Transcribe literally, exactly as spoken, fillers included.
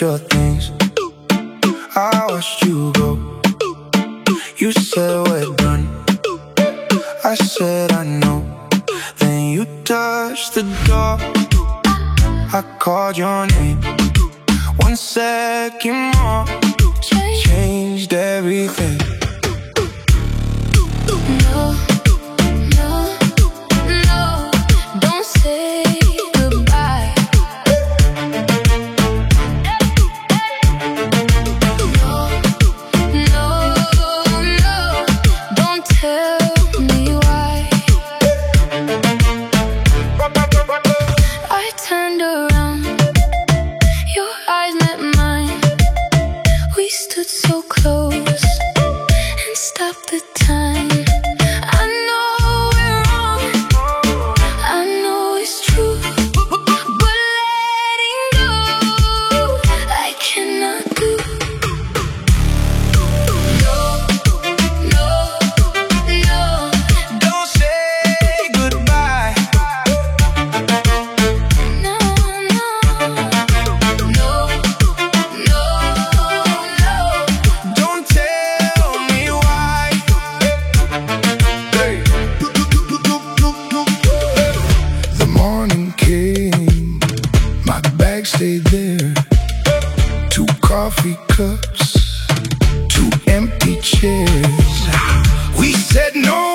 your things. I watched you go. You said we're done. I said I know. Then you touched the door. I called your name. One second more changed everything. No, no, no, don't say goodbye. No, no, no, don't tell me why. I turned around, your eyes met mine. We stood so close and stopped the time. I know we're wrong, I know it's true, but letting go I cannot do. No, no, no, Don't say goodbye. no, no, no, no, no. Don't tell me why. Hey. The morning came, my bag stayed there. Two coffee cups, two empty chairs. We said no